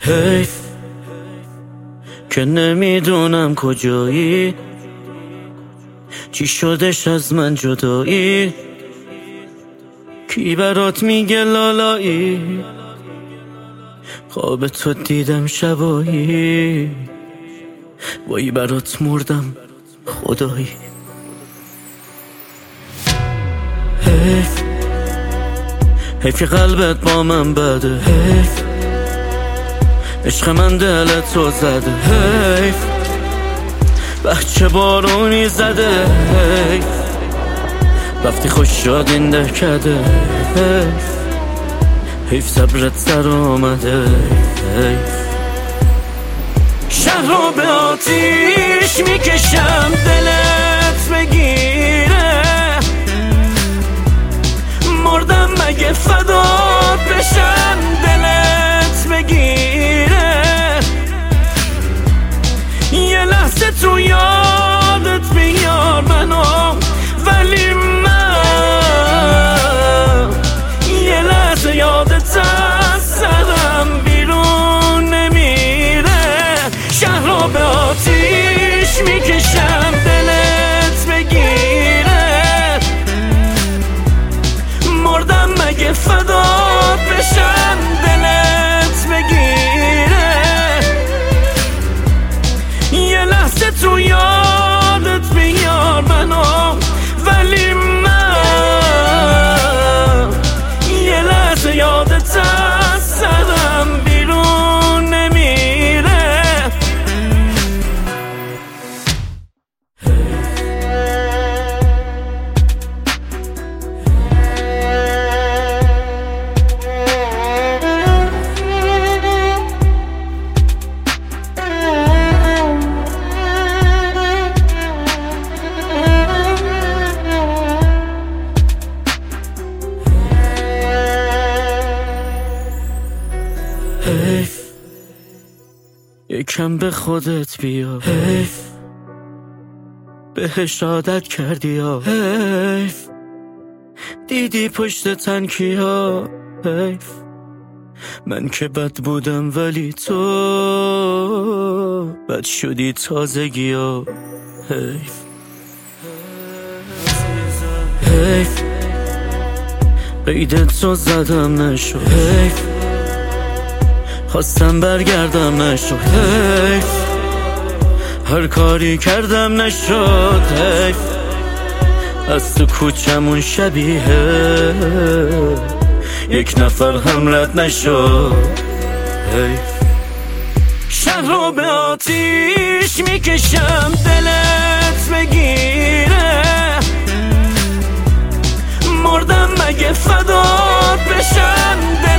حیف که نمیدونم کجایی، چی شدش از من جدایی، کی برات میگه لالایی، خواب تو دیدم شبایی، وای برات مردم خدایی. حیف که قلبت با من بده، حیف عشق من دلتو زده، حیف بچه بارونی زده، حیف رفتی خوش شد این دهکده، حیف صبرت سر آمده، حیف شهر رو به آتیش میکشم دلت بگیره، مردم مگه فدات بشم دلت بگیره، یه لحظه تو یادت بیار منو، ولی من یه لحظه یادت از سرم بیرون نمیره. شهر رو به آتیش میکشم دلت بگیره، مردم مگه فدات بشم دلت بگیره، یه لحظه تو یادت بیار منو، ولی من یه لحظه یادت از سرم بیرون نمیره. حیف یکم به خودت بیا، حیف بهش عادت کردی یا، حیف دیدی پشت تنکیا، حیف من که بد بودم ولی تو بد شدی تازگی ها، حیف حیف قیدت تو زدم نشد، حیف خواستم برگردم نشد، حیف هر کاری کردم نشد، حیف از تو کوچمون شبیه یک نفر هم رد نشد، حیف شهر رو به آتیش میکشم دلت بگیره، مردم مگه فدات بشم